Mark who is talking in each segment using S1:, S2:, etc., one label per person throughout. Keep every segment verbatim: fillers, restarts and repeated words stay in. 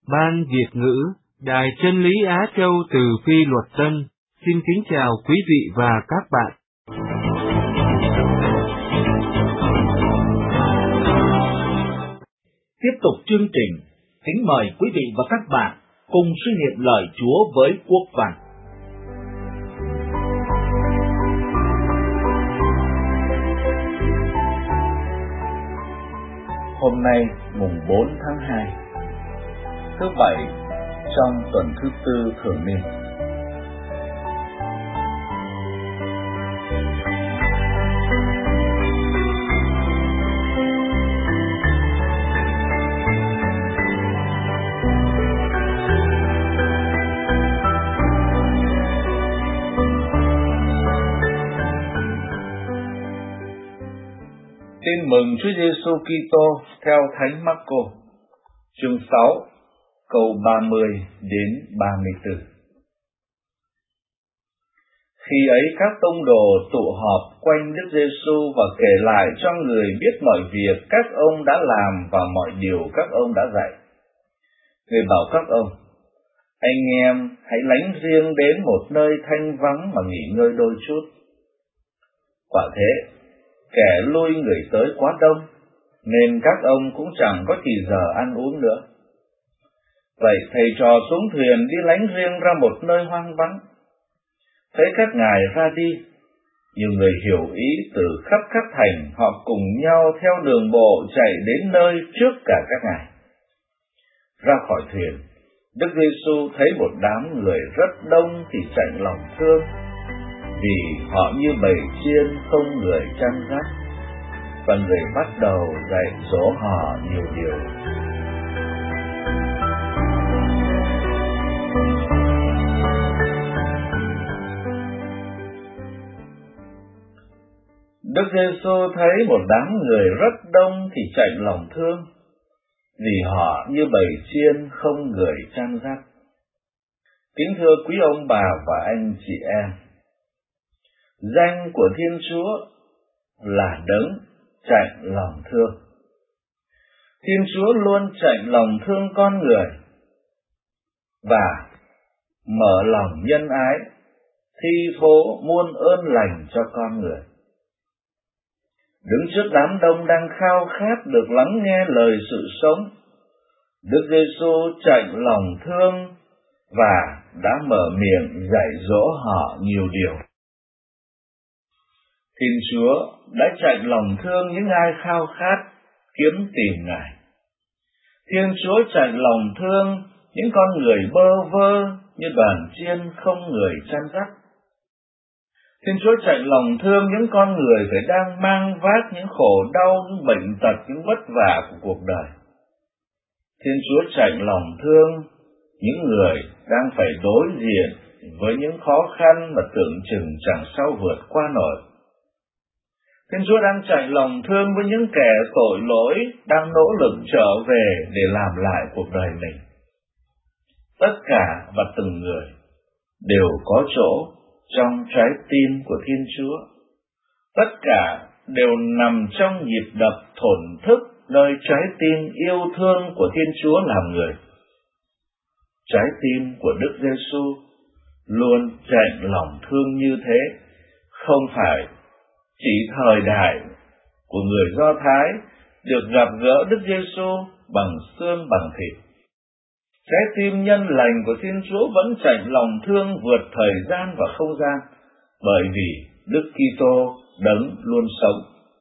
S1: Ban Việt ngữ, Đài Chân lý Á Châu từ Phi Luật Tân, xin kính chào quý vị và các bạn.
S2: Tiếp tục chương trình, kính mời quý vị và các bạn cùng suy niệm lời Chúa với Quốc Văn.
S3: Hôm nay mùng bốn tháng hai, thứ bảy trong tuần thứ tư thường niên. Tin mừng Chúa Giêsu Kitô theo Thánh Marco, chương sáu, câu ba mươi đến ba mươi tư. Khi ấy các tông đồ tụ họp quanh Đức Giêsu và kể lại cho người biết mọi việc các ông đã làm và mọi điều các ông đã dạy. Người bảo các ông: anh em hãy lánh riêng đến một nơi thanh vắng mà nghỉ ngơi đôi chút. Quả thế, kẻ lui người tới quá đông, nên các ông cũng chẳng có thì giờ ăn uống nữa. Vậy thầy trò xuống thuyền đi lánh riêng ra một nơi hoang vắng. Thấy các ngài ra đi, nhiều người hiểu ý từ khắp các thành, họ cùng nhau theo đường bộ chạy đến nơi trước cả các ngài. Ra khỏi thuyền, Đức Giêsu thấy một đám người rất đông thì chạnh lòng thương, vì họ như bầy chiên không người chăn dắt, và người bắt đầu dạy dỗ họ nhiều điều. Đức Giêsu thấy một đám người rất đông thì chạnh lòng thương, vì họ như bầy chiên không người chăn dắt. Kính thưa quý ông bà và anh chị em, danh của Thiên Chúa là Đấng chạnh lòng thương. Thiên Chúa luôn chạnh lòng thương con người và mở lòng nhân ái, thi thố muôn ơn lành cho con người. Đứng trước đám đông đang khao khát được lắng nghe lời sự sống, Đức Giêsu chạnh lòng thương và đã mở miệng dạy dỗ họ nhiều điều. Thiên Chúa đã chạnh lòng thương những ai khao khát kiếm tìm Ngài. Thiên Chúa chạnh lòng thương những con người bơ vơ như đoàn chiên không người chăn dắt. Thiên Chúa chạnh lòng thương những con người phải đang mang vác những khổ đau, những bệnh tật, những vất vả của cuộc đời. Thiên Chúa chạnh lòng thương những người đang phải đối diện với những khó khăn mà tưởng chừng chẳng sao vượt qua nổi. Thiên Chúa đang chạnh lòng thương với những kẻ tội lỗi đang nỗ lực trở về để làm lại cuộc đời mình. Tất cả và từng người đều có chỗ trong trái tim của Thiên Chúa. Tất cả đều nằm trong nhịp đập thổn thức nơi trái tim yêu thương của Thiên Chúa làm người. Trái tim của Đức Giêsu luôn chạnh lòng thương như thế, không phải chỉ thời đại của người Do Thái được gặp gỡ Đức Giêsu bằng xương bằng thịt. Trái tim nhân lành của Thiên Chúa vẫn chạnh lòng thương vượt thời gian và không gian, bởi vì Đức Kitô Đấng luôn sống.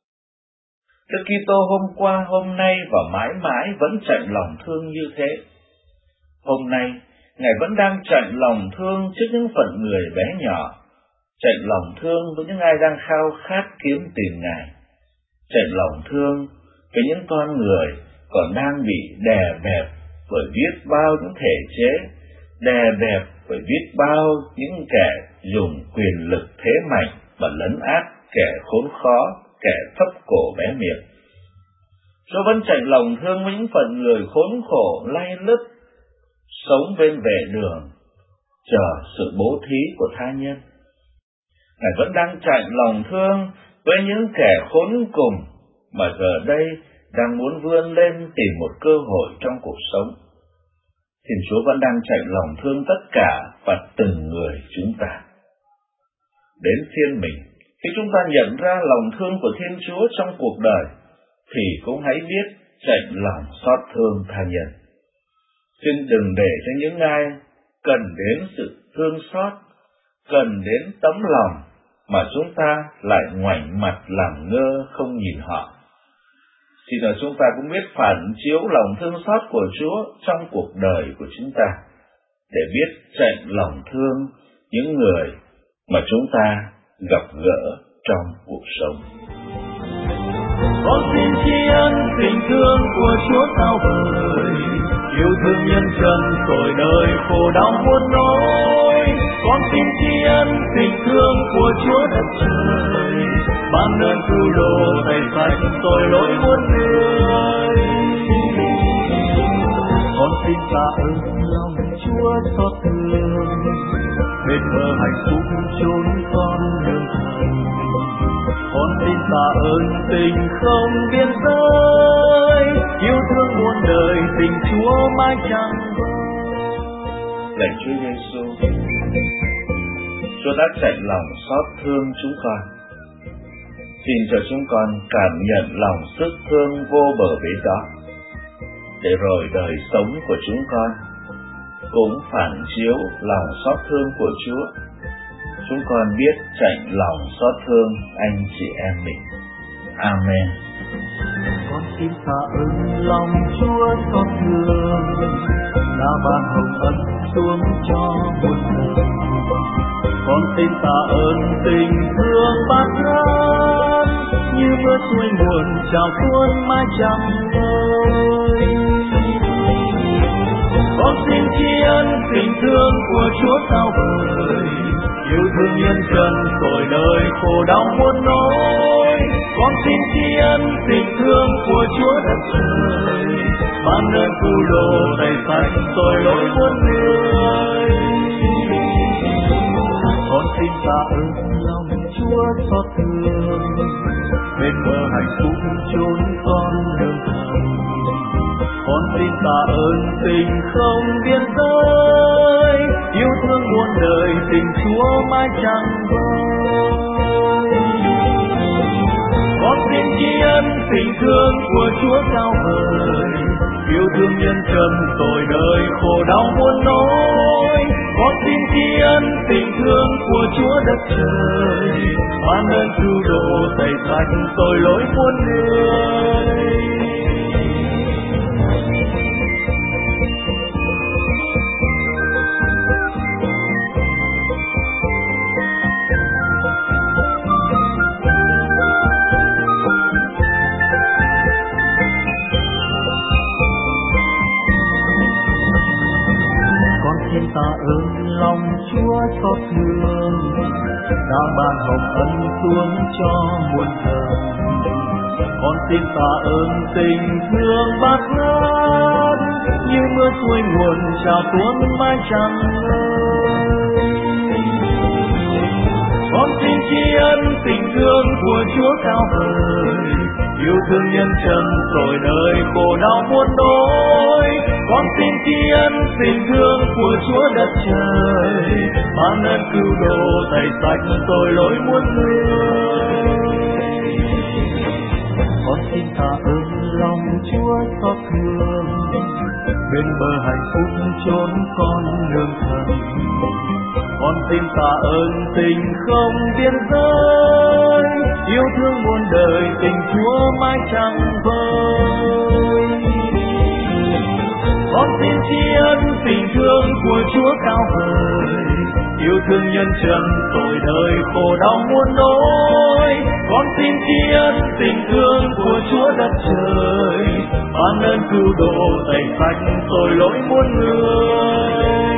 S3: Đức Kitô hôm qua, hôm nay và mãi mãi vẫn chạnh lòng thương như thế. Hôm nay, Ngài vẫn đang chạnh lòng thương trước những phận người bé nhỏ, chạnh lòng thương với những ai đang khao khát kiếm tìm Ngài, chạnh lòng thương với những con người còn đang bị đè bẹp bởi biết bao những thể chế, đè bẹp bởi biết bao những kẻ dùng quyền lực thế mạnh mà lấn át kẻ khốn khó, kẻ thấp cổ bé miệng. Chúa vẫn chạnh lòng thương với những phận người khốn khổ lay lứt, sống bên vệ đường, chờ sự bố thí của tha nhân. Ngài vẫn đang chạnh lòng thương với những kẻ khốn cùng mà giờ đây đang muốn vươn lên tìm một cơ hội trong cuộc sống. Thiên Chúa vẫn đang chạy lòng thương tất cả và từng người chúng ta. Đến phiên mình, khi chúng ta nhận ra lòng thương của Thiên Chúa trong cuộc đời, thì cũng hãy biết chạy lòng xót thương tha nhân. Xin đừng để cho những ai cần đến sự thương xót, cần đến tấm lòng, mà chúng ta lại ngoảnh mặt làm ngơ không nhìn họ. Xin là chúng ta cũng biết phản chiếu lòng thương xót của Chúa trong cuộc đời của chúng ta, để biết chạy lòng thương những người mà chúng ta gặp gỡ trong cuộc sống.
S4: Con xin tri ân tình thương của Chúa cao vời, yêu thương nhân dân rồi đời khổ đau muôn nỗi. Con xin tri ân tình thương của Chúa đất trời, ban ơn cứu độ thầy sạch tội lỗi muôn người. Con xin tạ ơn lòng Chúa xót thương, bên bờ hạnh phúc chốn con đường thần. Con xin tạ ơn tình không biên giới, yêu thương muôn đời tình Chúa mãi chẳng vơi.
S3: Lạy Chúa Giêsu, Chúa đã chạy lòng xót thương chúng con. Xin cho chúng con cảm nhận lòng sức thương vô bờ bến đó, để rồi đời sống của chúng con cũng phản chiếu lòng xót thương của Chúa. Chúng con biết chạy lòng xót thương anh chị em mình. Amen.
S4: Con xin tạ ơn lòng Chúa xót thương, đã ban hồng ân xuống cho muôn đời. Con xin tạ ơn tình thương bát ngát, như mưa xuôi nguồn trào tuôn mãi chẳng ngơi. Con xin tri ân tình thương của Chúa cao vời, yêu thương nhân dân rồi đời khổ đau muôn nỗi. Con xin tri ân tình thương của Chúa đất trời, ban ơn cứu độ thầy sạch tội lỗi muôn người. Con xin tạ ơn lòng Chúa xót thương, bên bờ hạnh phúc chốn con đường thần. Con xin tạ ơn tình không biên giới, yêu thương muôn đời tình Chúa mãi chẳng vơi. Con xin tri ân tình thương của Chúa cao vời, yêu thương nhân dân rồi đời khổ đau muôn nỗi. Con xin tri ân tình thương của Chúa đất trời, ban ơn cứu độ tẩy sạch tội lỗi muôn người. Tạ ơn lòng Chúa xót thương, đã ban hồng ân xuống cho muôn đời. Con xin tạ ơn tình thương bát ngát, như mưa xuôi nguồn trào tuôn mãi chẳng ngơi. Con xin tri ân tình thương của Chúa cao vời, yêu thương nhân dân rồi đời khổ đau muôn nỗi. Con xin tri ân tình thương của Chúa đất trời, ban ơn cứu độ tẩy sạch tội lỗi muôn người. Con xin tạ ơn lòng Chúa xót thương, bên bờ hạnh phúc chốn con đường thần. Con xin tạ ơn tình không biên giới, yêu thương muôn đời tình Chúa mãi chẳng vơi. Con xin tri ân tình thương của Chúa cao vời, yêu thương nhân dân rồi đời khổ đau muôn nỗi. Con xin tri ân tình thương của Chúa đất trời, ban ơn cứu độ tẩy sạch tội lỗi muôn người.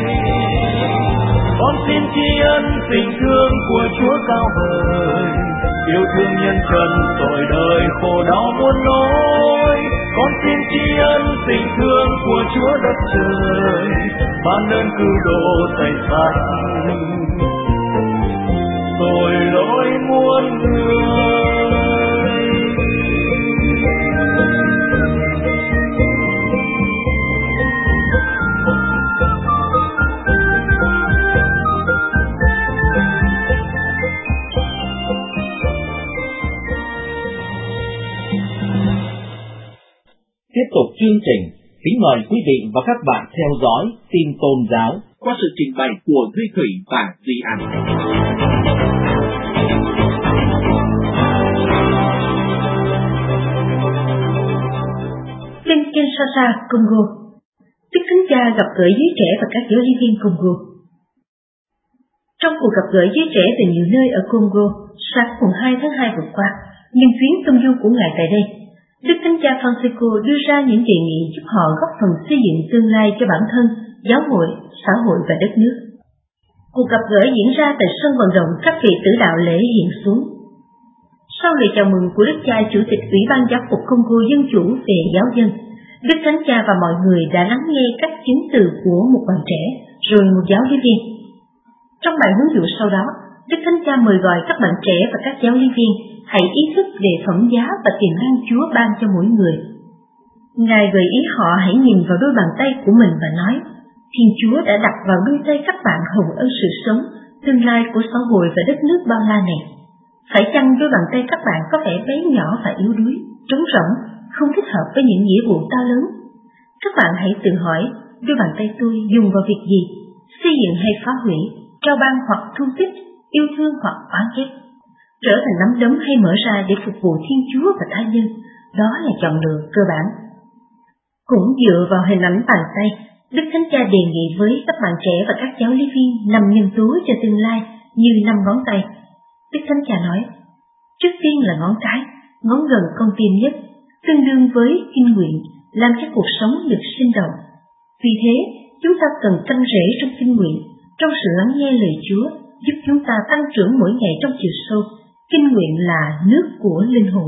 S4: Con xin tri ân tình thương của Chúa cao vời, yêu thương nhân dân rồi đời khổ đau muôn nỗi. Con xin tri ân tình thương của Chúa đất trời, ban ơn cứu độ tẩy sạch tội lỗi muôn người.
S2: chương trình, kính mời quý vị và các bạn theo dõi tin tôn giáo qua sự trình bày của Duy Thủy và Duy An.
S5: Bên Kinshasa, Congo, Đức Thánh Cha gặp gỡ giới trẻ và các giáo lý viên Congo. Trong cuộc gặp gỡ giới trẻ từ nhiều nơi ở Congo, sáng mùng hai tháng hai vừa qua, nhân chuyến công du của Ngài tại đây, Đức Thánh Cha Francisco đưa ra những đề nghị giúp họ góp phần xây dựng tương lai cho bản thân, giáo hội, xã hội và đất nước. Cuộc gặp gỡ diễn ra tại sân vận động các vị tử đạo lễ hiện xuống. Sau lời chào mừng của Đức Cha Chủ tịch Ủy ban Giáo phục Congo Dân chủ về giáo dân, Đức Thánh Cha và mọi người đã lắng nghe các chứng từ của một bạn trẻ, rồi một giáo lý viên. Trong bài huấn dụ sau đó, Đức Thánh Cha mời gọi các bạn trẻ và các giáo lý viên hãy ý thức về phẩm giá và tiềm năng Chúa ban cho mỗi người. Ngài gợi ý họ hãy nhìn vào đôi bàn tay của mình và nói, Thiên Chúa đã đặt vào đôi tay các bạn hồng ân sự sống, tương lai của xã hội và đất nước bao la này. Phải chăng đôi bàn tay các bạn có vẻ bé nhỏ và yếu đuối, trống rỗng, không thích hợp với những nghĩa vụ to lớn? Các bạn hãy tự hỏi, đôi bàn tay tôi dùng vào việc gì? Xây dựng hay phá hủy, trao ban hoặc thu tích, yêu thương hoặc oán ghét, trở thành nắm đấm hay mở ra để phục vụ Thiên Chúa và tha nhân, đó là chọn lựa cơ bản. Cũng dựa vào hình ảnh bàn tay, Đức Thánh Cha đề nghị với các bạn trẻ và các giáo lý viên năm nhân tố cho tương lai như năm ngón tay. Đức Thánh Cha nói, trước tiên là ngón cái, ngón gần con tim nhất, tương đương với kinh nguyện, làm cho cuộc sống được sinh động. Vì thế, chúng ta cần canh rễ trong kinh nguyện, trong sự lắng nghe lời Chúa, giúp chúng ta tăng trưởng mỗi ngày trong chiều sâu. Kinh nguyện là nước của linh hồn.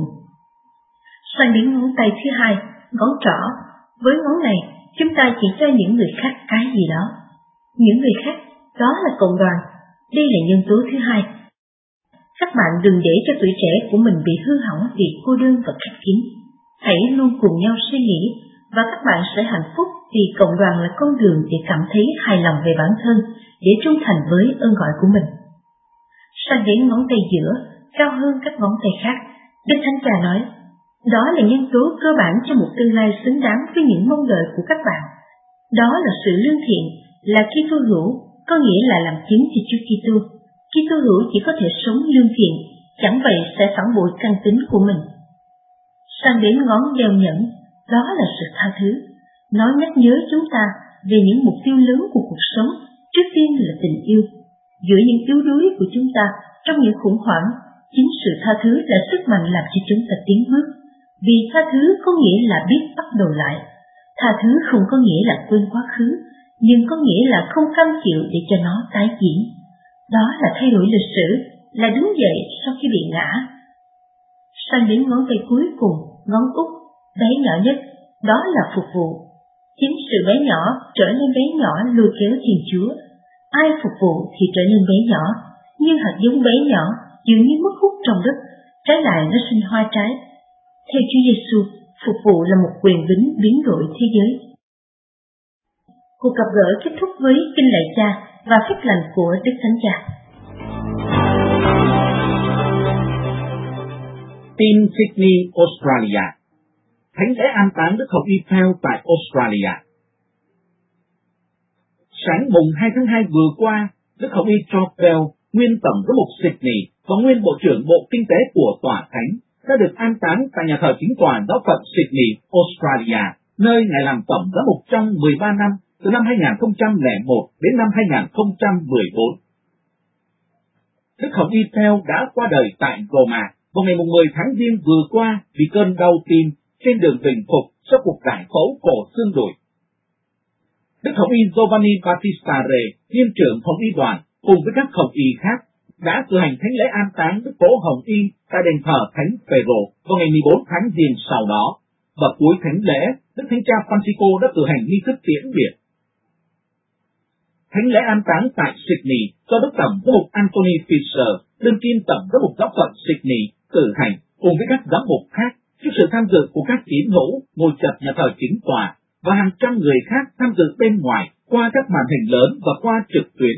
S5: Sang đến ngón tay thứ hai, ngón trỏ. Với ngón này, chúng ta chỉ cho những người khác cái gì đó. Những người khác, đó là cộng đoàn. Đây là nhân tố thứ hai. Các bạn đừng để cho tuổi trẻ của mình bị hư hỏng vì cô đơn và khép kín. Hãy luôn cùng nhau suy nghĩ, và các bạn sẽ hạnh phúc vì cộng đoàn là con đường để cảm thấy hài lòng về bản thân, để trung thành với ơn gọi của mình. Sang đến ngón tay giữa, cao hơn các ngón tay khác, Đức Thánh Cha nói, đó là nhân tố cơ bản cho một tương lai xứng đáng với những mong đợi của các bạn. Đó là sự lương thiện, là Kitô hữu, có nghĩa là làm chứng cho Chúa Kitô. Kitô hữu chỉ có thể sống lương thiện, chẳng vậy sẽ phản bội căn tính của mình. Sang đến ngón đeo nhẫn, đó là sự tha thứ. Nó nhắc nhớ chúng ta về những mục tiêu lớn của cuộc sống, trước tiên là tình yêu. Giữa những yếu đuối của chúng ta, trong những khủng hoảng, chính sự tha thứ là sức mạnh làm cho chúng ta tiến bước. Vì tha thứ có nghĩa là biết bắt đầu lại. Tha thứ không có nghĩa là quên quá khứ, nhưng có nghĩa là không cam chịu để cho nó tái diễn. Đó là thay đổi lịch sử, là đứng dậy sau khi bị ngã. Sang đến ngón tay cuối cùng, ngón út, bé nhỏ nhất, đó là phục vụ. Chính sự bé nhỏ trở nên bé nhỏ lôi kéo Thiên Chúa. Ai phục vụ thì trở nên bé nhỏ, nhưng hạt giống bé nhỏ dường như mất hút trong đất, trái lại nó sinh hoa trái. Theo Chúa Giêsu, phục vụ là một quyền bính biến đổi thế giới. Cuộc gặp gỡ kết thúc với kinh lạy Cha và phép lành của Đức Thánh Cha.
S2: Tin Sydney, Australia. Thánh lễ an táng Đức Hồng Y Theo tại Australia. Sáng mùng hai tháng hai vừa qua, Đức Hồng Y Theo, nguyên tổng giám mục Sydney và nguyên bộ trưởng Bộ Kinh tế của Tòa Thánh, đã được an táng tại nhà thờ chính tòa giáo phận Sydney, Australia, nơi Ngài làm tổng giám mục trong mười ba năm, từ năm hai nghìn không trăm lẻ một đến năm hai nghìn không trăm mười bốn. Đức Hồng Y Theo đã qua đời tại Roma vào ngày mười tháng Giêng vừa qua vì cơn đau tim trên đường bình phục sau cuộc giải phẫu cổ xương đùi. Đức Hồng Y Giovanni Battista Re, viên trưởng Hồng Y đoàn, cùng với các Hồng Y khác, đã cử hành thánh lễ an táng Đức Cố Hồng Y tại đền thờ Thánh Phêrô vào ngày mười bốn tháng Giêng sau đó, và cuối thánh lễ, Đức Thánh Cha Francisco đã cử hành nghi thức tiễn biệt. Thánh lễ an táng tại Sydney do Đức Tổng giám mục Anthony Fisher, đương kim Tổng giám mục giáo phận Sydney, cử hành cùng với các giám mục khác trước sự tham dự của các tín hữu ngồi chật nhà thờ chính tòa và hàng trăm người khác tham dự bên ngoài qua các màn hình lớn và qua trực tuyến.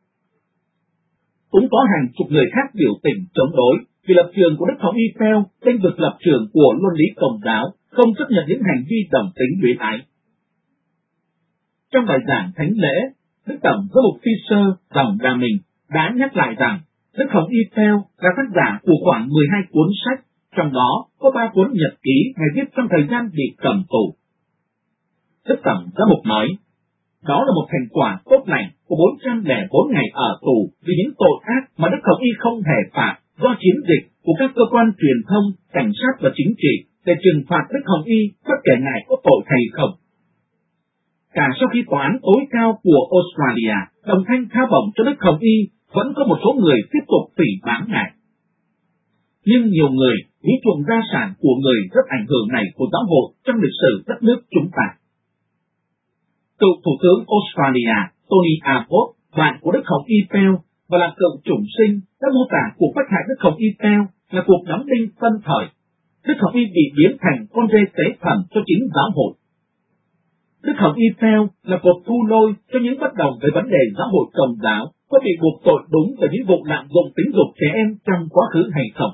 S2: Cũng có hàng chục người khác biểu tình chống đối vì lập trường của Đức Hồng Y Theo bên vực lập trường của luân lý Công giáo không chấp nhận những hành vi đồng tính luyến ái. Trong bài giảng thánh lễ, Đức Tổng giám mục Fisher dòng Đà Mình đã nhắc lại rằng Đức Hồng Y Theo là tác giả của khoảng mười hai cuốn sách, trong đó có ba cuốn nhật ký Ngài viết trong thời gian bị cầm tù. Đức Tổng giám mục nói, đó là một thành quả tốt lành của bốn trăm lẻ bốn ngày ở tù vì những tội ác mà Đức Hồng Y không hề phạm do chiến dịch của các cơ quan truyền thông, cảnh sát và chính trị để trừng phạt Đức Hồng Y bất kể Ngài có tội hay không. Cả sau khi tòa án tối cao của Australia đồng thanh tha bổng cho Đức Hồng Y, vẫn có một số người tiếp tục phỉ báng Ngài. Nhưng nhiều người nghĩ chuộng gia sản của người rất ảnh hưởng này của giáo hội trong lịch sử đất nước chúng ta. Cựu Thủ tướng Australia Tony Abbott, bạn của Đức Hồng Y Pell và là cựu chủng sinh, đã mô tả cuộc bắt hại Đức Hồng Y Pell là cuộc đóng đinh tân thời. Đức Hồng Y bị biến thành con rê tế thần cho chính giáo hội. Đức Hồng Y Pell là cột thu lôi cho những bất đồng về vấn đề giáo hội Công giáo có bị buộc tội đúng về những vụ lạm dụng tính dục trẻ em trong quá khứ hay không.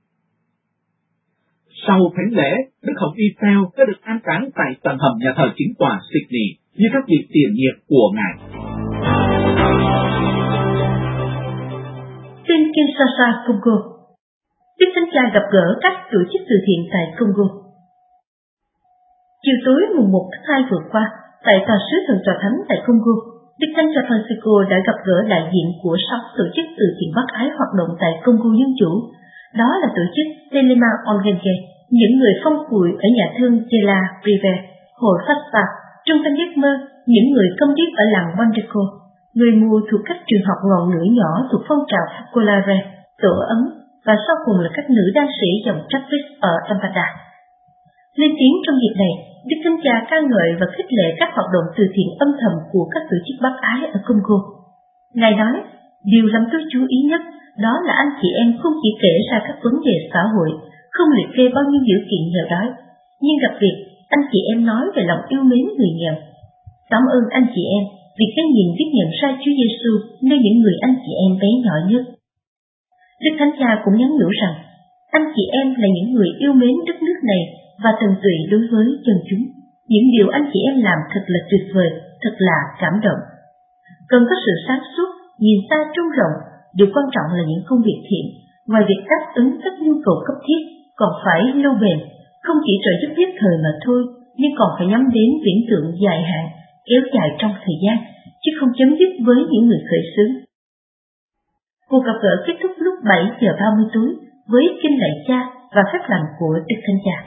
S2: Sau thánh lễ, Đức Hồng Y Pell đã được an táng tại tầng hầm nhà thờ chính tòa Sydney như các vị tiền nhiệm của Ngài.
S5: Tin Kinshasa, Congo. Đức Thánh Cha gặp gỡ các tổ chức từ thiện tại Congo. Chiều tối mùng một tháng hai vừa qua, tại tòa sứ thần tòa thánh tại Congo, Đức Thánh Cha Francisco đã gặp gỡ đại diện của sáu tổ chức từ thiện bác ái hoạt động tại Congo Dân Chủ. Đó là tổ chức Telema Ongenge, những người phong phùi ở nhà thương Jela Prive, Hội Fasta, Trung tâm Giấc Mơ, những người công điếc ở làng Wandeko, người mù thuộc các trường học ngọn lửa nhỏ thuộc phong trào Focolare, Tổ ấm, và sau cùng là các nữ đan sĩ dòng Trappist ở Ambada. Lên tiếng trong dịp này, Đức Thánh Cha ca ngợi và khích lệ các hoạt động từ thiện âm thầm của các tổ chức bác ái ở Congo. Ngài nói, điều làm tôi chú ý nhất đó là anh chị em không chỉ kể ra các vấn đề xã hội, không liệt kê bao nhiêu dữ kiện nghèo đói, nhưng đặc biệt anh chị em nói về lòng yêu mến người nghèo. Cảm ơn anh chị em vì cái nhìn biết nhận ra Chúa Giêsu nơi những người anh chị em bé nhỏ nhất. Đức Thánh Cha cũng nhắn nhủ rằng anh chị em là những người yêu mến đất nước này và thần tụy đối với dân chúng. Những điều anh chị em làm thật là tuyệt vời, thật là cảm động. Cần có sự sáng suốt, nhìn xa trông rộng. Điều quan trọng là những công việc thiện, ngoài việc đáp ứng các nhu cầu cấp thiết, còn phải lâu bền, không chỉ trợ giúp nhất thời mà thôi, nhưng còn phải nhắm đến viễn tượng dài hạn, kéo dài trong thời gian, chứ không chấm dứt với những người khởi xướng. Cuộc gặp gỡ kết thúc lúc bảy giờ ba mươi tối với kinh lạy Cha và phép lành của Đức Thánh Cha.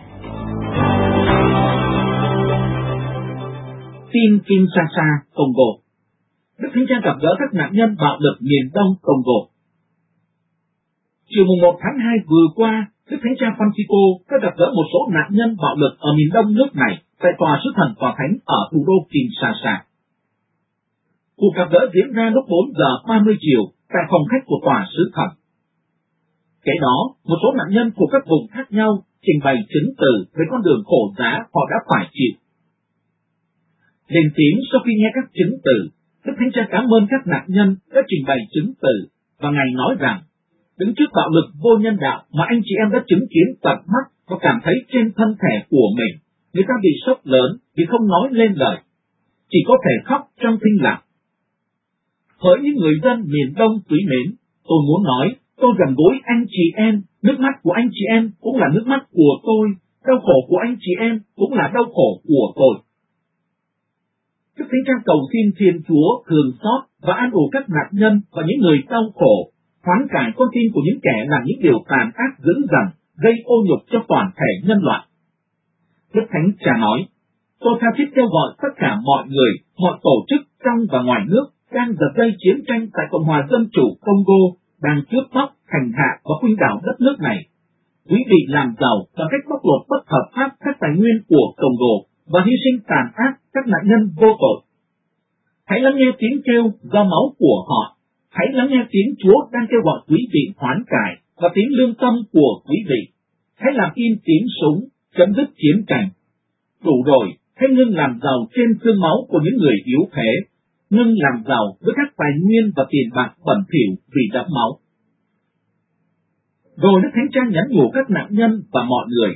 S2: Tin Kinshasa, Congo. Đức Thánh Cha gặp gỡ các nạn nhân bạo lực miền Đông Congo. Chiều mùng một tháng hai vừa qua, Đức Thánh Cha Francisco đã gặp gỡ một số nạn nhân bạo lực ở miền Đông nước này tại tòa sứ thần tòa thánh ở thủ đô Kinshasa. Cuộc gặp gỡ diễn ra lúc bốn giờ ba mươi chiều tại phòng khách của tòa sứ thần. Kể đó, một số nạn nhân của các vùng khác nhau trình bày chứng từ về con đường khổ giá họ đã phải chịu. Lên tiếng sau khi nghe các chứng từ, Đức Thánh Cha cảm ơn các nạn nhân đã trình bày chứng từ và Ngài nói rằng, đứng trước bạo lực vô nhân đạo mà anh chị em đã chứng kiến tận mắt và cảm thấy trên thân thể của mình, người ta bị sốc lớn vì không nói lên lời, chỉ có thể khóc trong thinh lặng. Hỡi những người dân miền Đông quý mến, tôi muốn nói, tôi gần gũi anh chị em, nước mắt của anh chị em cũng là nước mắt của tôi, đau khổ của anh chị em cũng là đau khổ của tôi. Đức Thánh Cha cầu xin Thiên Chúa thương xót và an ủi các nạn nhân và những người đau khổ, hoán cải con tim của những kẻ làm những điều tàn ác dữ dằn, gây ô nhục cho toàn thể nhân loại. Đức Thánh Cha nói, tôi tha thiết kêu gọi tất cả mọi người, mọi tổ chức trong và ngoài nước đang giật dây chiến tranh tại Cộng hòa Dân chủ Congo, đang cướp bóc, hành hạ và khuynh đảo đất nước này. Quý vị làm giàu bằng cách bóc lột bất hợp pháp các tài nguyên của Congo và hy sinh tàn ác các nạn nhân vô tội. Hãy lắng nghe tiếng kêu do máu của họ. Hãy lắng nghe tiếng Chúa đang kêu gọi quý vị hoán cải và tiếng lương tâm của quý vị. Hãy làm im tiếng súng, chấm dứt chiến tranh. Đủ rồi, hãy ngưng làm giàu trên xương máu của những người yếu thế, ngưng làm giàu với các tài nguyên và tiền bạc bẩn thỉu vì đẫm máu. Rồi Đức Thánh Cha nhắn nhủ các nạn nhân và mọi người,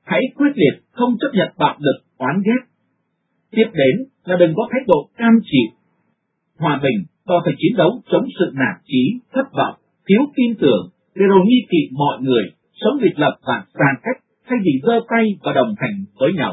S2: hãy quyết liệt không chấp nhận bạo lực, oán ghét. Tiếp đến là đừng có thái độ cam chịu. Hòa bình và phải chiến đấu chống sự nản chí, thất vọng, thiếu tin tưởng, để rồi nghi kỵ mọi người, sống biệt lập và xa cách, thay vì giơ tay và đồng hành với nhau.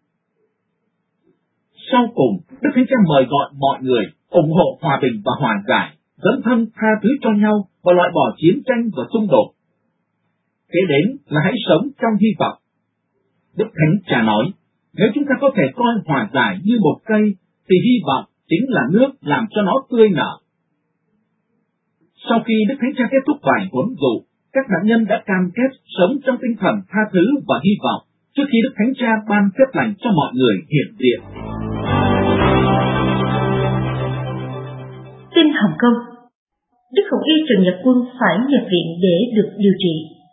S2: Sau cùng, Đức Thánh Cha mời gọi mọi người ủng hộ hòa bình và hòa giải, dấn thân tha thứ cho nhau và loại bỏ chiến tranh và xung đột. Kế đến là hãy sống trong hy vọng. Đức Thánh Cha nói, nếu chúng ta có thể coi hòa giải như một cây, thì hy vọng chính là nước làm cho nó tươi nở. Sau khi Đức Thánh Cha kết thúc bài huấn dụ, các nạn nhân đã cam kết sống trong tinh thần tha thứ và hy vọng trước khi Đức Thánh Cha ban phép lành cho mọi người hiện diện.
S5: Tin Hồng Kông. Đức Hồng Y Trần Nhật Quân phải nhập viện để được điều trị.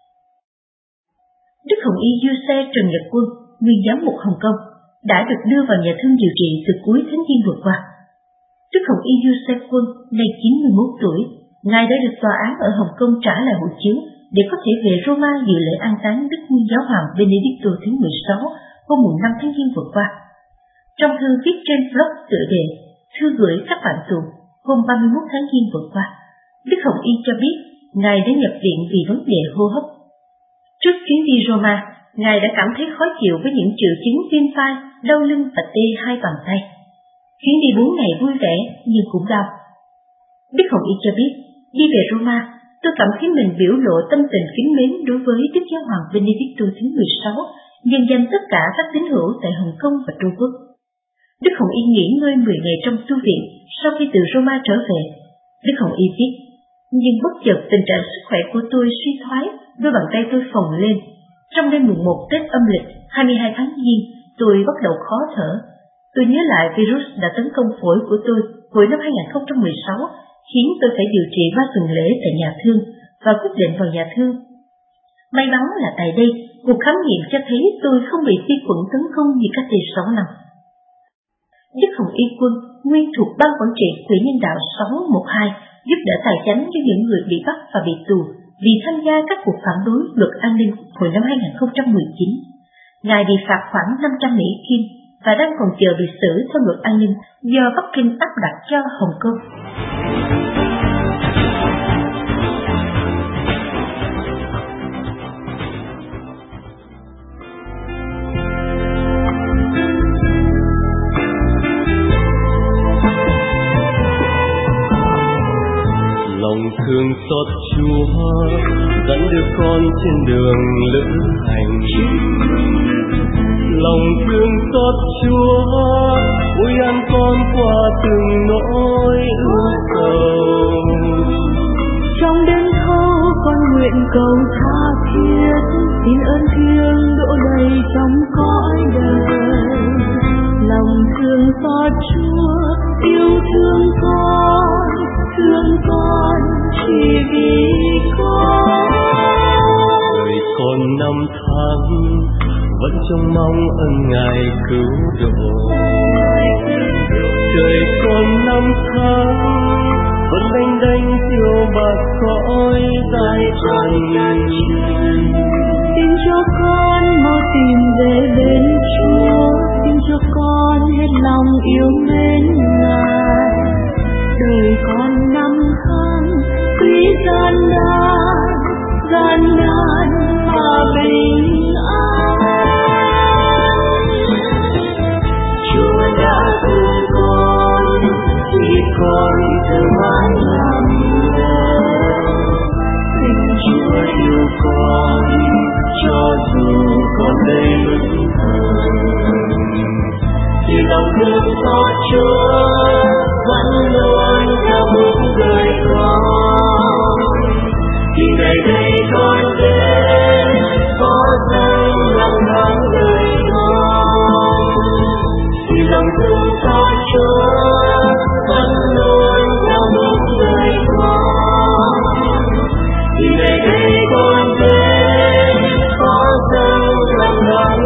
S5: Đức Hồng Y Du Xe Trần Nhật Quân, nguyên giám mục Hồng Kông, đã được đưa vào nhà thương điều trị từ cuối tháng Giêng vừa qua. Đức Hồng Y Du Xe Quân, nay chín mươi mốt tuổi, Ngài đã được tòa án ở Hồng Kông trả lại hộ chiếu để có thể về Roma dự lễ an táng Đức Nguyên Giáo Hoàng Benedicto thứ mười sáu hôm năm tháng Giêng vừa qua. Trong thư viết trên blog tựa đề Thư gửi các bạn tù hôm ba mươi mốt tháng Giêng vừa qua, Đức Hồng Y cho biết Ngài đã nhập viện vì vấn đề hô hấp. Trước chuyến đi Roma, Ngài đã cảm thấy khó chịu với những triệu chứng viêm vai, đau lưng và tê hai bàn tay. Chuyến đi bốn ngày vui vẻ nhưng cũng đau. Đức Hồng Y cho biết, đi về Roma, tôi cảm thấy mình biểu lộ tâm tình kính mến đối với Đức Giáo hoàng Benedicto thứ mười sáu, nhân danh tất cả các tín hữu tại Hồng Kông và Trung Quốc. Đức Hồng Y nghỉ ngơi mười ngày trong tu viện sau khi từ Roma trở về. Đức Hồng Y viết, nhưng bất chợt tình trạng sức khỏe của tôi suy thoái, đôi bàn tay tôi phồng lên. Trong đêm mùng một Tết âm lịch hai mươi hai tháng Giêng, tôi bắt đầu khó thở. Tôi nhớ lại virus đã tấn công phổi của tôi hồi năm hai không một sáu, khiến tôi phải điều trị ba tuần lễ tại nhà thương và quyết định vào nhà thương. May mắn là tại đây, cuộc khám nghiệm cho thấy tôi không bị vi khuẩn tấn công như cách đây sáu năm. Đức Hồng Y Quân, nguyên thuộc ban quản trị Quỹ Nhân đạo sáu một hai, giúp đỡ tài chánh cho những người bị bắt và bị tù vì tham gia các cuộc phản đối luật an ninh hồi năm hai không một chín. Ngài bị phạt khoảng năm trăm Mỹ Kim và đang còn chờ bị xử theo luật an ninh do Bắc Kinh áp đặt cho Hồng Kông.
S4: Lòng thương xót Chúa dẫn đưa con trên đường lữ hành. Lòng thương xót Chúa ôi an con qua từng nỗi ưu sầu.
S6: Trong đêm thâu con nguyện cầu tha thiết, xin ơn thiêng đổ đầy trong cõi đời. Lòng thương xót Chúa yêu thương con, thương con chỉ vì con.
S4: Đời còn năm tháng vẫn trông mong ơn Ngài cứu độ. Đời còn năm tháng vẫn đanh đanh chiều bạc cõi dài trần.
S6: Xin cho con mau tìm về bên Chúa, xin cho con hết lòng yêu mến Ngài. Đời còn năm tháng tuy gian nan, gian nan mà bình an.
S4: Chúa đã thương con khi con thơ mãi làm lời. Tình Chúa yêu con cho dù con đây vẫn thờ. Thì lòng thương xót Chúa vẫn luôn theo bước đời con. Thì ngày đây con đến có dâng lòng tháng đời con. Thì lòng thương xót Chúa vẫn luôn theo bước đời con. Thì ngày đây con đến có dâng lòng tháng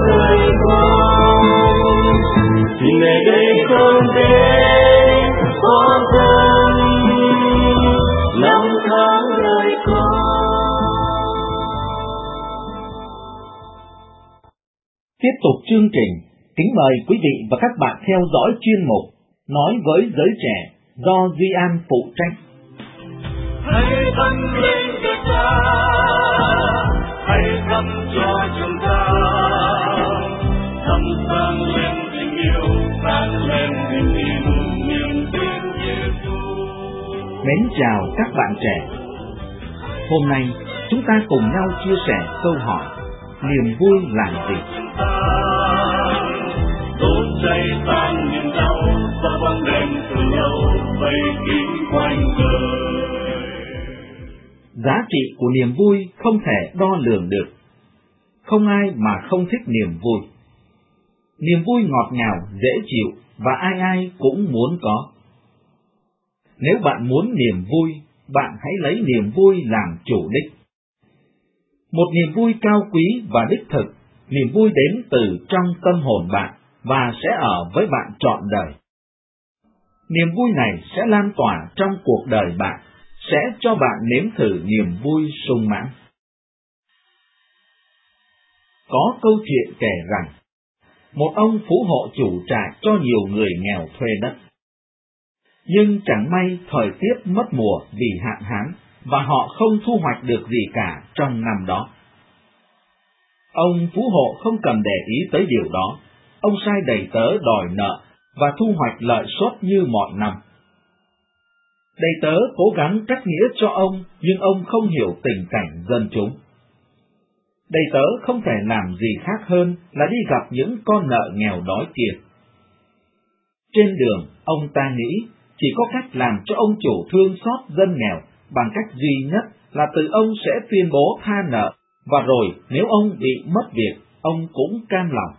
S2: chương trình, kính mời quý vị và các bạn theo dõi chuyên mục Nói với giới trẻ do Duy An phụ trách.
S4: Hãy dâng lên cho Cha, hãy dâng cho chúng ta, thắp sáng lên tình yêu, sáng lên tình yêu, niềm tin Giêsu.
S2: Mến chào các bạn trẻ. Hôm nay chúng ta cùng nhau chia sẻ câu hỏi: niềm vui là gì?
S4: Đốt cháy tan niềm đau, và bóng đêm từ lâu vây kín quanh đời.
S2: Giá trị của niềm vui không thể đo lường được. Không ai mà không thích niềm vui. Niềm vui ngọt ngào, dễ chịu và ai ai cũng muốn có. Nếu bạn muốn niềm vui, bạn hãy lấy niềm vui làm chủ đích. Một niềm vui cao quý và đích thực, niềm vui đến từ trong tâm hồn bạn và sẽ ở với bạn trọn đời. Niềm vui này sẽ lan tỏa trong cuộc đời bạn, sẽ cho bạn nếm thử niềm vui sung mãn. Có câu chuyện kể rằng, một ông phú hộ chủ trại cho nhiều người nghèo thuê đất. Nhưng chẳng may thời tiết mất mùa vì hạn hán và họ không thu hoạch được gì cả trong năm đó. Ông phú hộ không cần để ý tới điều đó, ông sai đầy tớ đòi nợ và thu hoạch lợi suất như mọi năm. Đầy tớ cố gắng trách nghĩa cho ông, nhưng ông không hiểu tình cảnh dân chúng. Đầy tớ không thể làm gì khác hơn là đi gặp những con nợ nghèo đói kia. Trên đường, ông ta nghĩ chỉ có cách làm cho ông chủ thương xót dân nghèo bằng cách duy nhất là từ ông sẽ tuyên bố tha nợ, và rồi nếu ông bị mất việc, ông cũng cam lòng.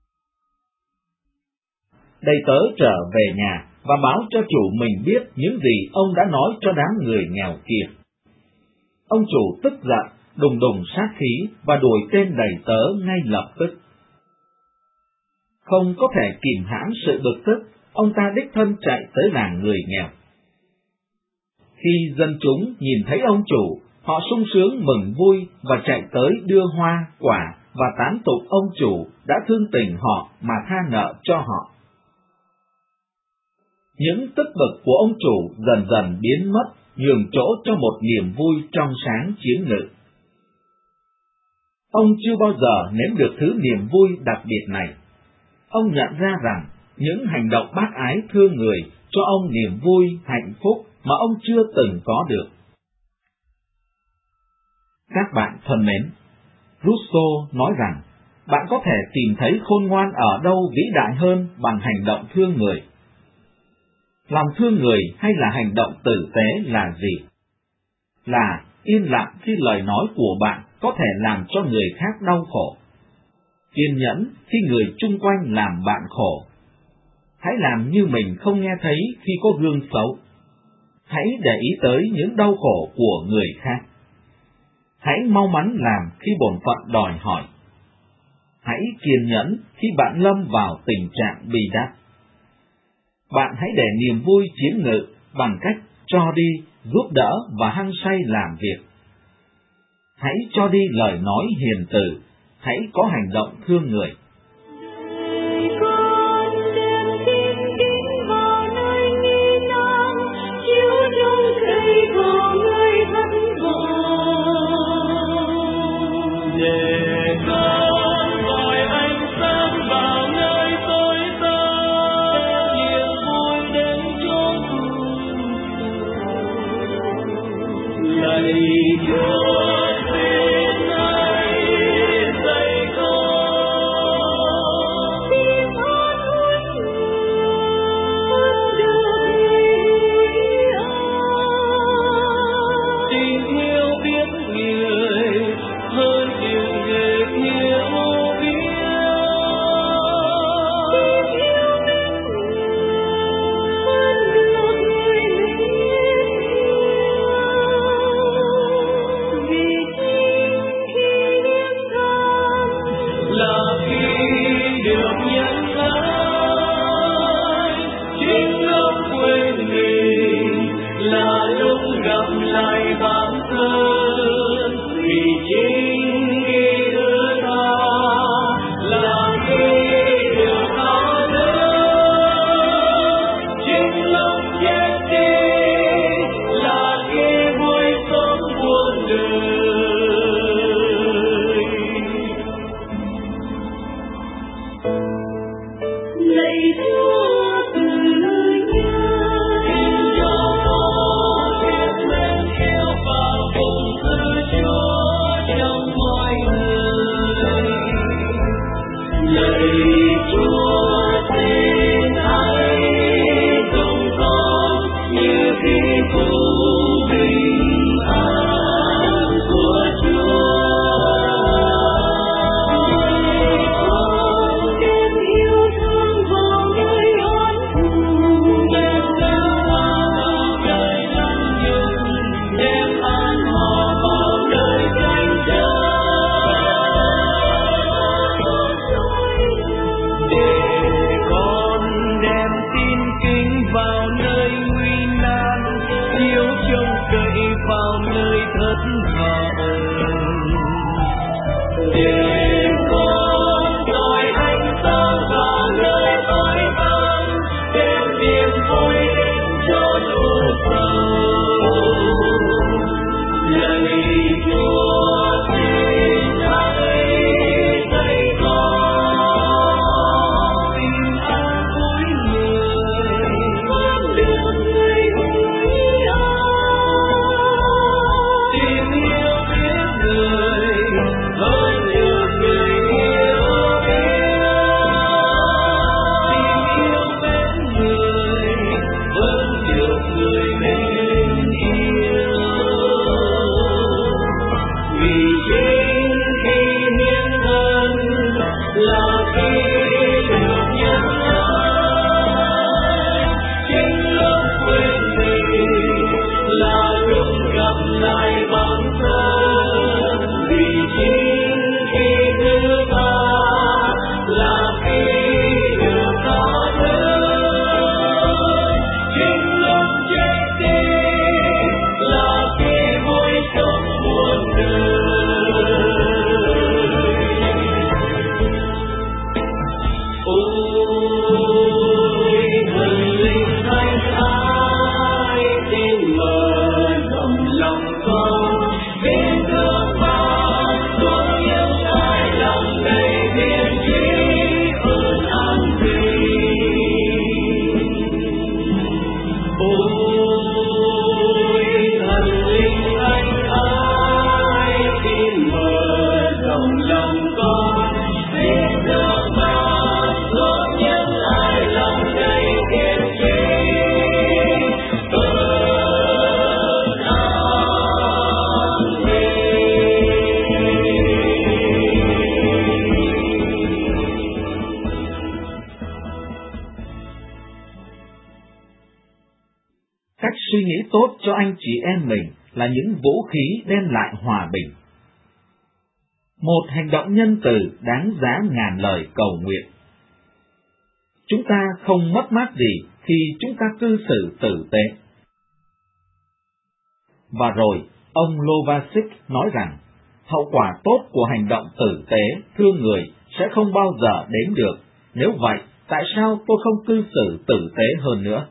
S2: Đầy tớ trở về nhà và báo cho chủ mình biết những gì ông đã nói cho đám người nghèo kia. Ông chủ tức giận, đùng đùng sát khí và đuổi tên đầy tớ ngay lập tức. Không có thể kìm hãm sự bực tức, ông ta đích thân chạy tới làng người nghèo. Khi dân chúng nhìn thấy ông chủ, họ sung sướng mừng vui và chạy tới đưa hoa, quả và tán tụng ông chủ đã thương tình họ mà tha nợ cho họ. Những tức bực của ông chủ dần dần biến mất, nhường chỗ cho một niềm vui trong sáng chiến ngự. Ông chưa bao giờ nếm được thứ niềm vui đặc biệt này. Ông nhận ra rằng những hành động bác ái thương người cho ông niềm vui, hạnh phúc mà ông chưa từng có được. Các bạn thân mến, Rousseau nói rằng bạn có thể tìm thấy khôn ngoan ở đâu vĩ đại hơn bằng hành động thương người. Lòng thương người hay là hành động tử tế là gì? Là yên lặng khi lời nói của bạn có thể làm cho người khác đau khổ. Kiên nhẫn khi người chung quanh làm bạn khổ. Hãy làm như mình không nghe thấy khi có gương xấu. Hãy để ý tới những đau khổ của người khác. Hãy mau mắn làm khi bổn phận đòi hỏi. Hãy kiên nhẫn khi bạn lâm vào tình trạng bi đát. Bạn hãy để niềm vui chiếm ngự bằng cách cho đi, giúp đỡ và hăng say làm việc. Hãy cho đi lời nói hiền từ, hãy có hành động thương người. Suy nghĩ tốt cho anh chị em mình là những vũ khí đem lại hòa bình. Một hành động nhân từ đáng giá ngàn lời cầu nguyện. Chúng ta không mất mát gì khi chúng ta cư xử tử tế. Và rồi, ông Lovasic nói rằng, hậu quả tốt của hành động tử tế, thương người sẽ không bao giờ đến được. Nếu vậy, tại sao tôi không cư xử tử tế hơn nữa?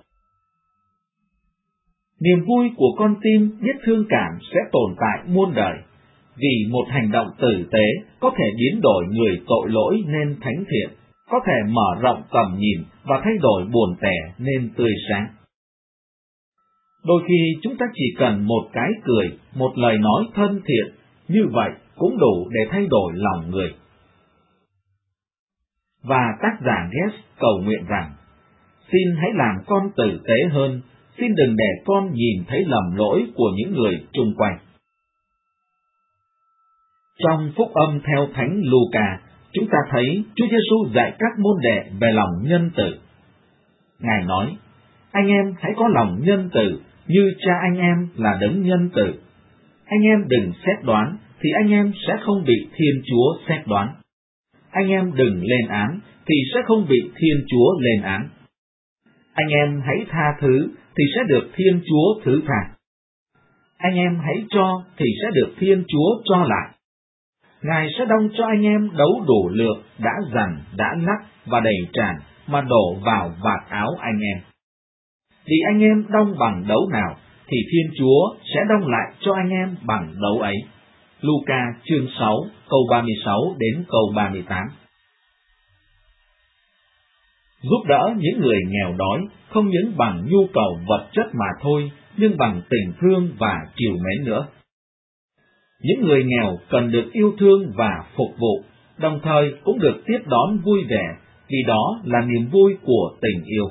S2: Niềm vui của con tim biết thương cảm sẽ tồn tại muôn đời, vì một hành động tử tế có thể biến đổi người tội lỗi nên thánh thiện, có thể mở rộng tầm nhìn và thay đổi buồn tẻ nên tươi sáng. Đôi khi chúng ta chỉ cần một cái cười, một lời nói thân thiện, như vậy cũng đủ để thay đổi lòng người. Và tác giả Guest cầu nguyện rằng, xin hãy làm con tử tế hơn, xin đừng để con nhìn thấy lầm lỗi của những người chung quanh. Trong phúc âm theo Thánh Luca, chúng ta thấy Chúa Giêsu dạy các môn đệ về lòng nhân từ. Ngài nói, anh em hãy có lòng nhân từ như cha anh em là đấng nhân từ. Anh em đừng xét đoán, thì anh em sẽ không bị Thiên Chúa xét đoán. Anh em đừng lên án, thì sẽ không bị Thiên Chúa lên án. Anh em hãy tha thứ, thì sẽ được Thiên Chúa thứ tha. Anh em hãy cho, thì sẽ được Thiên Chúa cho lại. Ngài sẽ đong cho anh em đấu đủ lượng, đã dằn, đã lắc và đầy tràn, mà đổ vào vạt áo anh em. Vì anh em đong bằng đấu nào, thì Thiên Chúa sẽ đong lại cho anh em bằng đấu ấy. Luca chương sáu, câu ba mươi sáu đến câu ba mươi tám. Giúp đỡ những người nghèo đói không những bằng nhu cầu vật chất mà thôi, nhưng bằng tình thương và trìu mến nữa. Những người nghèo cần được yêu thương và phục vụ, đồng thời cũng được tiếp đón vui vẻ, vì đó là niềm vui của tình yêu.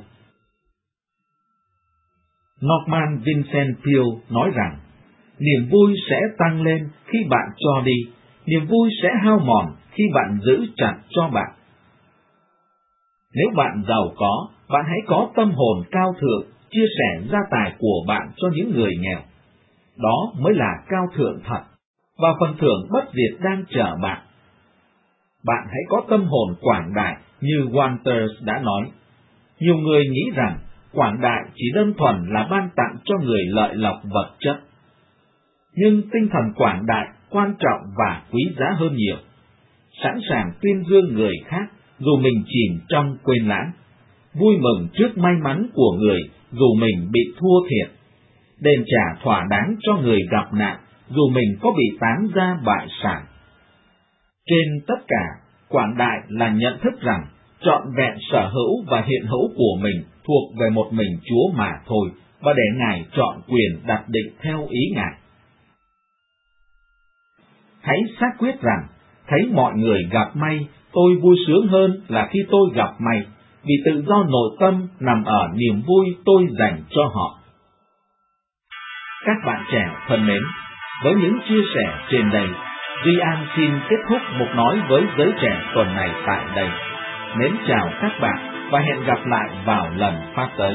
S2: Norman Vincent Peale nói rằng, niềm vui sẽ tăng lên khi bạn cho đi, niềm vui sẽ hao mòn khi bạn giữ chặt cho bạn. Nếu bạn giàu có, bạn hãy có tâm hồn cao thượng, chia sẻ gia tài của bạn cho những người nghèo. Đó mới là cao thượng thật, và phần thưởng bất diệt đang chờ bạn. Bạn hãy có tâm hồn quảng đại như Walters đã nói. Nhiều người nghĩ rằng quảng đại chỉ đơn thuần là ban tặng cho người lợi lộc vật chất. Nhưng tinh thần quảng đại quan trọng và quý giá hơn nhiều. sẵn sàng tuyên dương người khác dù mình chìm trong quên lãng, vui mừng trước may mắn của người dù mình bị thua thiệt, đền trả thỏa đáng cho người gặp nạn dù mình có bị táng ra bại sản. Trên tất cả, quảng đại là nhận thức rằng trọn vẹn sở hữu và hiện hữu của mình thuộc về một mình Chúa mà thôi, và để Ngài chọn quyền đặt định theo ý Ngài. Hãy xác quyết rằng, thấy mọi người gặp may, tôi vui sướng hơn là khi tôi gặp may, vì tự do nội tâm nằm ở niềm vui tôi dành cho họ. Các bạn trẻ thân mến, với những chia sẻ trên đây, Duy An xin kết thúc một nói với giới trẻ tuần này tại đây. Mến chào các bạn và hẹn gặp lại vào lần phát tới.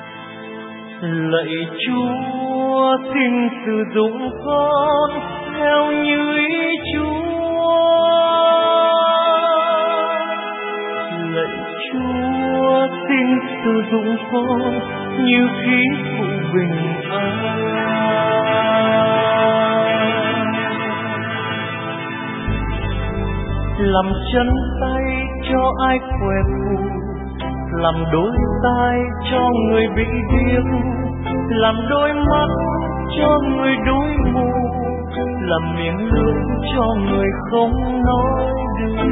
S4: Lạy Chúa, xin sử dụng con theo như ý Chúa. Lạy Chúa, xin sử dụng con như khí phụ bình an. Làm chân tay cho ai khỏe phù, làm đôi tai cho người bị điếc, làm đôi mắt cho người đôi mù, làm miệng lưỡi cho người không nói được.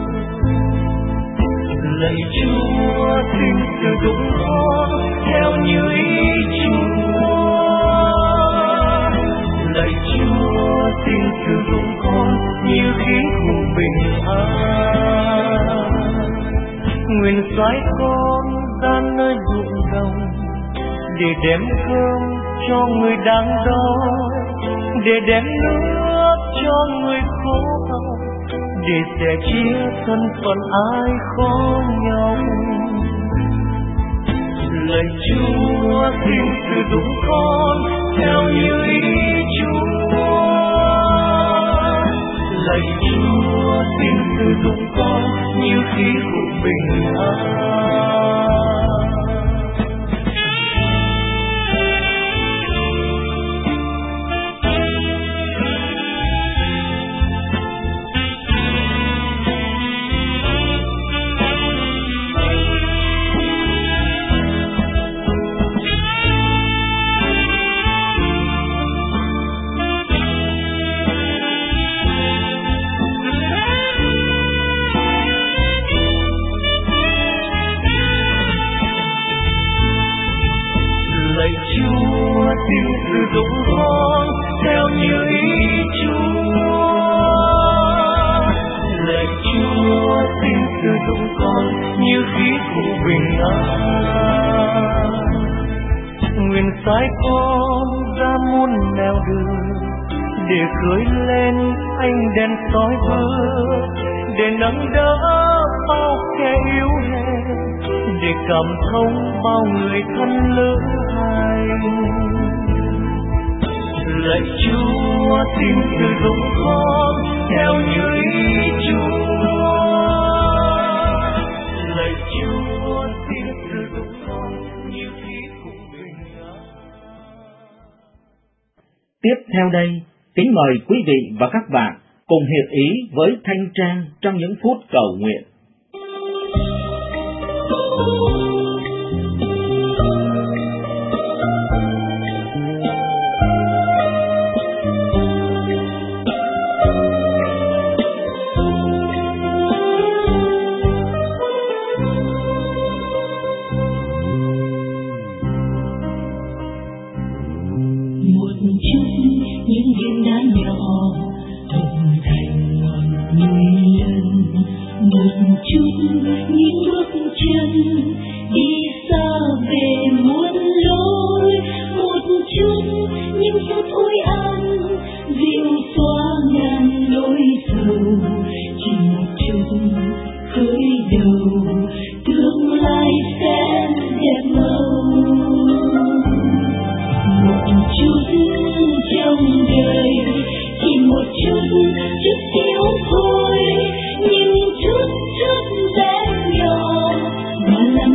S4: Lạy Chúa, xin sử dụng con theo như ý Chúa. Lạy Chúa, xin sử dụng con như khí cùng bình an. Nguyện xoay con ra nơi ruộng đồng để đem cơm cho người đang đói, để đem nước cho người khổ đau, để sẻ chia thân phận ai khó nhau. Lạy Chúa, xin sử dụng con theo như ý Chúa. Lạy Chúa, xin sử dụng con như khí của bình an. Xin sử dụng con theo như ý Chúa. Lạy Chúa, xin sử dụng con như khí của bình an. Nguyện sai con ra muôn nẻo đường để khơi lên ánh đèn soi bước, để nâng đỡ bao kẻ yếu hèn, để cảm thông bao người thân lỡ hành. Lạy Chúa, xin sử dụng con theo như ý Chúa. Lạy Chúa, xin sử dụng con như khí cùng bình an.
S2: Tiếp theo đây, kính mời quý vị và các bạn cùng hiệp ý với Thanh Trang trong những phút cầu nguyện.
S6: Những viên đá nhỏ hình thành ngọn núi lớn, một chút những bước chân đi xa về muôn lối, một chút những phút ôi an dịu xóa ngàn nỗi sầu, chỉ một chút khởi đầu tương lai sẽ đẹp màu. Một chút trong đời chỉ một chút chút xíu thôi, nhưng chút chút bé nhỏ mà làm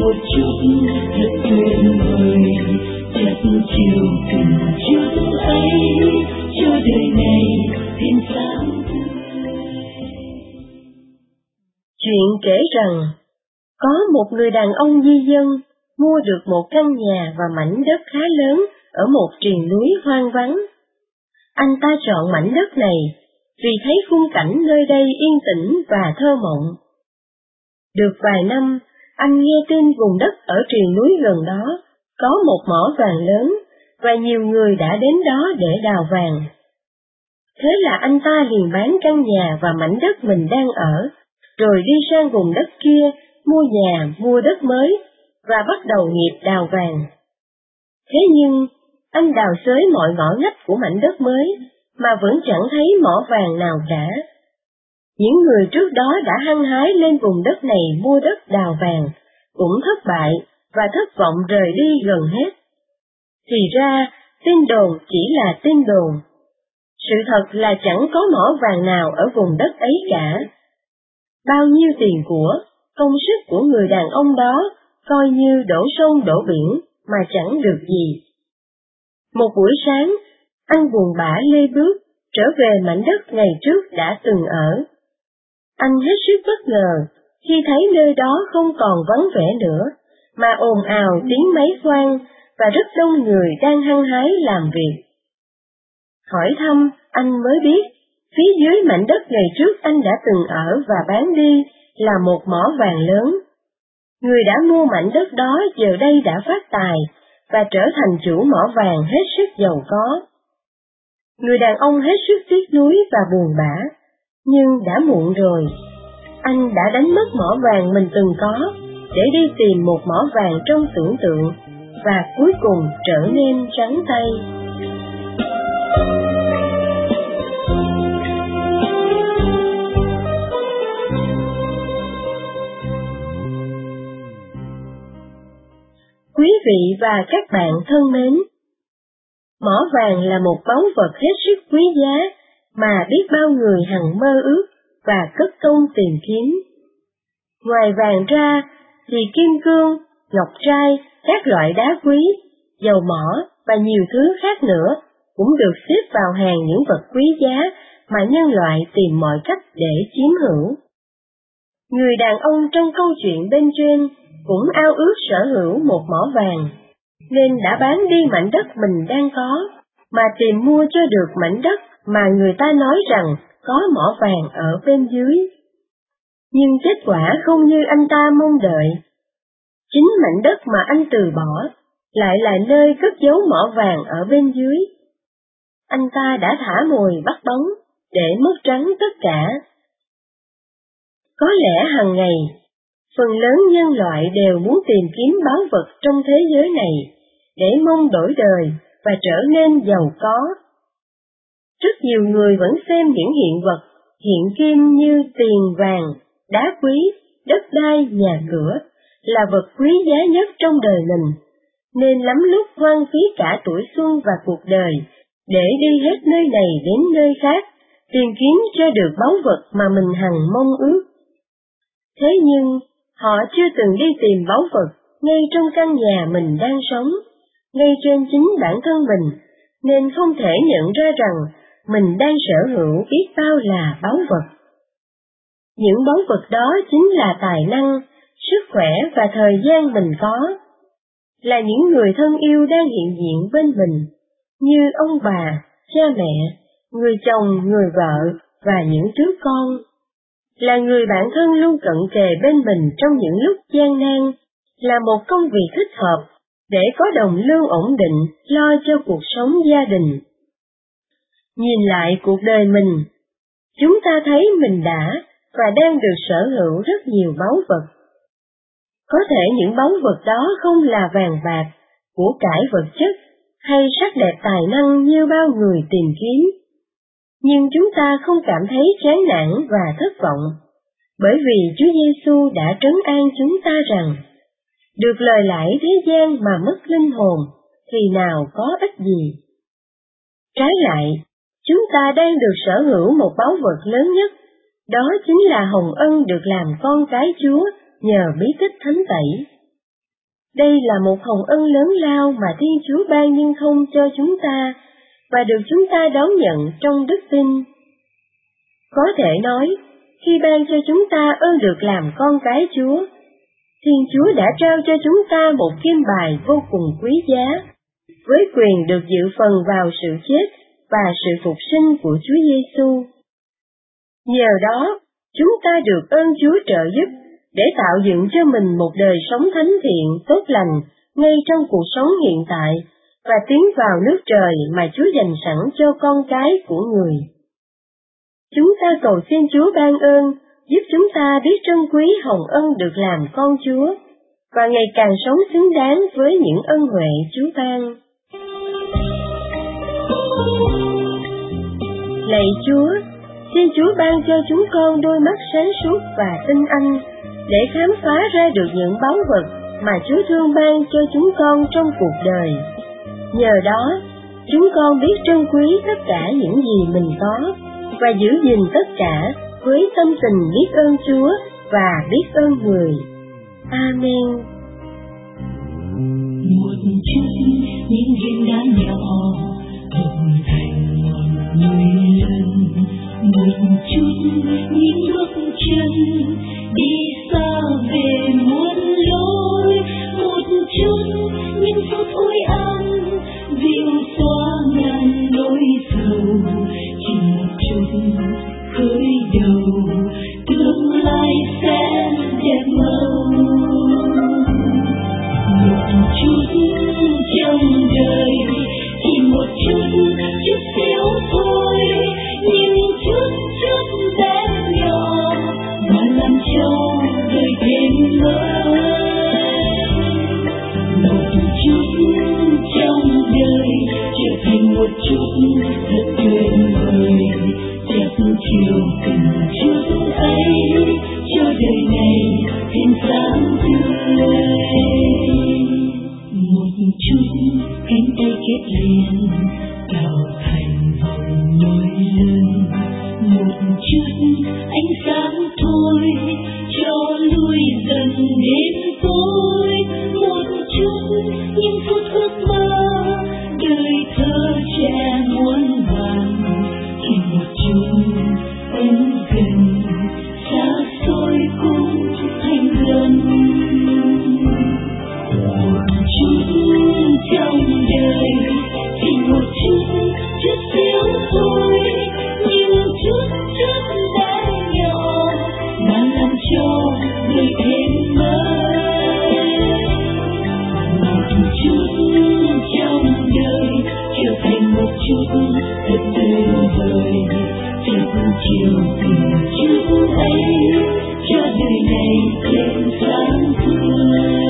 S6: một chút thật tuyệt vời, chợt chiều tình chút ấy cho đời này thêm sáng tươi.
S5: Chuyện kể rằng có một người đàn ông di dân mua được một căn nhà và mảnh đất khá lớn ở một triền núi hoang vắng. Anh ta chọn mảnh đất này vì thấy khung cảnh nơi đây yên tĩnh và thơ mộng. Được vài năm, anh nghe tin vùng đất ở triền núi gần đó có một mỏ vàng lớn và nhiều người đã đến đó để đào vàng. Thế là anh ta liền bán căn nhà và mảnh đất mình đang ở, rồi đi sang vùng đất kia mua nhà, mua đất mới và bắt đầu nghiệp đào vàng. Thế nhưng, anh đào xới mọi ngõ ngách của mảnh đất mới mà vẫn chẳng thấy mỏ vàng nào cả. Những người trước đó đã hăng hái lên vùng đất này mua đất đào vàng, cũng thất bại và thất vọng rời đi gần hết. Thì ra, tin đồn chỉ là tin đồn. Sự thật là chẳng có mỏ vàng nào ở vùng đất ấy cả. Bao nhiêu tiền của, công sức của người đàn ông đó coi như đổ sông đổ biển mà chẳng được gì. Một buổi sáng, anh buồn bã lê bước trở về mảnh đất ngày trước đã từng ở. Anh hết sức bất ngờ khi thấy nơi đó không còn vắng vẻ nữa, mà ồn ào tiếng máy khoan và rất đông người đang hăng hái làm việc. Hỏi thăm, anh mới biết, phía dưới mảnh đất ngày trước anh đã từng ở và bán đi là một mỏ vàng lớn. Người đã mua mảnh đất đó giờ đây đã phát tài và trở thành chủ mỏ vàng hết sức giàu có. Người đàn ông hết sức tiếc nuối và buồn bã, nhưng đã muộn rồi. Anh đã đánh mất mỏ vàng mình từng có để đi tìm một mỏ vàng trong tưởng tượng và cuối cùng trở nên trắng tay. Quý vị và các bạn thân mến, mỏ vàng là một báu vật hết sức quý giá mà biết bao người hằng mơ ước và cất công tìm kiếm. Ngoài vàng ra thì kim cương, ngọc trai, các loại đá quý, dầu mỏ và nhiều thứ khác nữa cũng được xếp vào hàng những vật quý giá mà nhân loại tìm mọi cách để chiếm hữu. Người đàn ông trong câu chuyện bên trên cũng ao ước sở hữu một mỏ vàng, nên đã bán đi mảnh đất mình đang có, mà tìm mua cho được mảnh đất mà người ta nói rằng có mỏ vàng ở bên dưới. Nhưng kết quả không như anh ta mong đợi. Chính mảnh đất mà anh từ bỏ lại là nơi cất giấu mỏ vàng ở bên dưới. Anh ta đã thả mồi bắt bóng để mất trắng tất cả. Có lẽ hàng ngày, phần lớn nhân loại đều muốn tìm kiếm báu vật trong thế giới này để mong đổi đời và trở nên giàu có. Rất nhiều người vẫn xem những hiện vật, hiện kim như tiền vàng, đá quý, đất đai, nhà cửa là vật quý giá nhất trong đời mình, nên lắm lúc hoang phí cả tuổi xuân và cuộc đời để đi hết nơi này đến nơi khác, tìm kiếm cho được báu vật mà mình hằng mong ước. Thế nhưng, họ chưa từng đi tìm báu vật ngay trong căn nhà mình đang sống, ngay trên chính bản thân mình, nên không thể nhận ra rằng mình đang sở hữu biết bao là báu vật. Những báu vật đó chính là tài năng, sức khỏe và thời gian mình có, là những người thân yêu đang hiện diện bên mình, như ông bà, cha mẹ, người chồng, người vợ và những đứa con, là người bạn thân luôn cận kề bên mình trong những lúc gian nan, là một công việc thích hợp để có đồng lương ổn định lo cho cuộc sống gia đình. Nhìn lại cuộc đời mình, chúng ta thấy mình đã và đang được sở hữu rất nhiều báu vật. Có thể những báu vật đó không là vàng bạc, của cải vật chất hay sắc đẹp tài năng như bao người tìm kiếm, nhưng chúng ta không cảm thấy chán nản và thất vọng, bởi vì Chúa Giêsu đã trấn an chúng ta rằng, được lời lãi thế gian mà mất linh hồn thì nào có ích gì. Trái lại, chúng ta đang được sở hữu một báu vật lớn nhất, đó chính là hồng ân được làm con cái Chúa nhờ bí tích thánh tẩy. Đây là một hồng ân lớn lao mà Thiên Chúa ban nhưng không cho chúng ta, và được chúng ta đón nhận trong đức tin. Có thể nói, khi ban cho chúng ta ơn được làm con cái Chúa, Thiên Chúa đã trao cho chúng ta một kim bài vô cùng quý giá, với quyền được dự phần vào sự chết và sự phục sinh của Chúa Giêsu. Nhờ đó, chúng ta được ơn Chúa trợ giúp để tạo dựng cho mình một đời sống thánh thiện, tốt lành ngay trong cuộc sống hiện tại và tiến vào nước trời mà Chúa dành sẵn cho con cái của người. Chúng ta cầu xin Chúa ban ơn, giúp chúng ta biết trân quý hồng ân được làm con Chúa và ngày càng sống xứng đáng với những ân huệ Chúa ban. Lạy Chúa, xin Chúa ban cho chúng con đôi mắt sáng suốt và tinh anh để khám phá ra được những báu vật mà Chúa thương ban cho chúng con trong cuộc đời. Nhờ đó, chúng con biết trân quý tất cả những gì mình có và giữ gìn tất cả với tâm tình biết ơn Chúa và biết ơn người. Amen.
S6: Một chút những viên đá nhỏ hợp thành một núi lớn, một chút những bước chân đi xa về muôn lối, một chút những phút ôi ấm dịu xóa ngàn nỗi sầu, chỉ một chút khởi đầu tương lai sẽ đẹp màu. Một chút trong đời chỉ một chút, chút xíu thôi, nhưng chút chút bé nhỏ mà làm cho đời thêm mới. Một chút trong đời trở thành một chút thật tuyệt vời, chắc chiều từng chút ấy cho đời này thêm sáng tươi. Một chút cánh tay kết liền tạo thành vòng núi lớn, một chút ánh sáng thôi cho lui dần đến tối, một chút những phút ước mơ đời thơ trẻ muôn vàn, chỉ một chút ân gần xa xôi cũng thành gần. Một chút trong đời chỉ một chút, chút xíu thôi, nhưng chút chút bé nhỏ mà làm cho đời thêm mới. Một chút trong đời trở thành một chút thật tuyệt vời, chắc chiều từng chút ấy cho đời này thêm sáng tươi.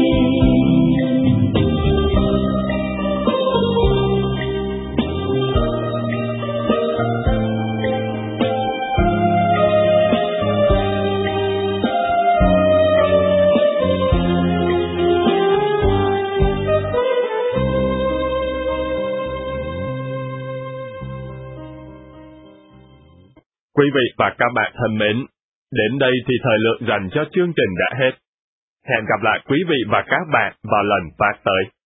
S7: Quý vị và các bạn thân mến, đến đây thì thời lượng dành cho chương trình đã hết. Hẹn gặp lại quý vị và các bạn vào lần phát tới.